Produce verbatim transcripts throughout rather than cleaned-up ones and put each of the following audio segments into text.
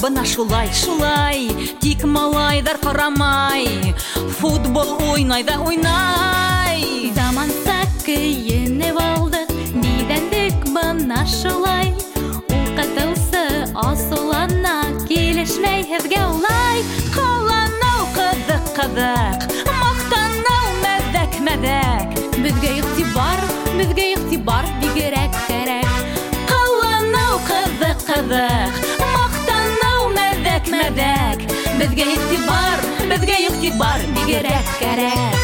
бына шулай, шулай, тик малайдар карамай, футбол уйнай да уйнай. Заманса киенеп алдык, бидәндек бына шулай, укытылсы асылана, килешмәй һеҙгә улай. Каланау кыҙык-кыҙык, мактанау мәҙәк-мәҙәк, Беҙгә иғтибар, беҙгә иғтибар бигерәк кәрәк. Каланау кыҙык-кыҙык, мактанау мәҙәк-мәҙәк, беҙгә иғтибар, беҙгә иғтибар бигерәк кәрәк.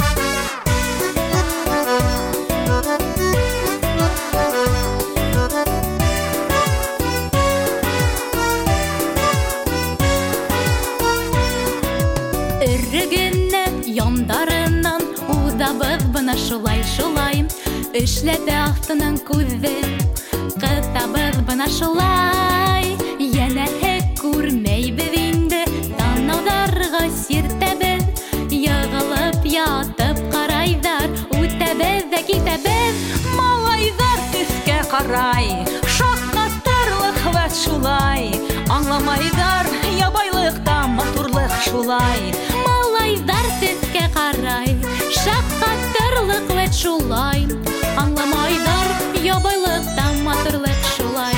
Өррөгөннән, яндарынан удабыҙ бына шулай, шулай. Эшләтә аҫтынан күҙҙе, ҡыҫабыҙ бына шулай. Йәнәһе күрмәйбеҙ инде, танаударға сиртәбеҙ. Йығылып ятып ҡарайҙар, үтәбеҙ ҙә китәбеҙ. Малайҙар төҫкә ҡарай, шаҡҡатырлыҡ вәт шулай. Аңламайҙар ябайлыҡта матурлыҡ шулай. Малайҙар төҫкә ҡарай, шаҡҡатырлыҡ вәт шулай. Аңламайҙар ябайлыҡта матурлыҡ шулай.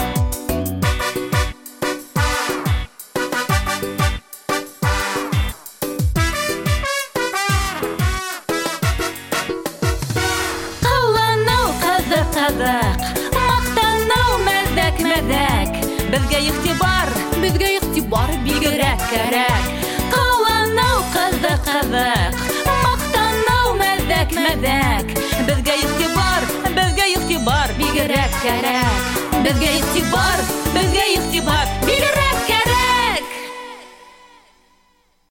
Ҡыланау ҡыҙыҡ-ҡыҙык, маҡтанау мәҙәк-мәҙәк, беҙгә иғтибар, Беҙгә иғтибар бигерәк кәрәк. Ҡыланау ҡыҙыҡ-ҡыҙык, маҡтанау мәҙәк-мәҙәк, беҙгә иғтибар, беҙгә иғтибар бигерәк кәрәк. Беҙгә иғтибар, беҙгә иғтибар бигерәк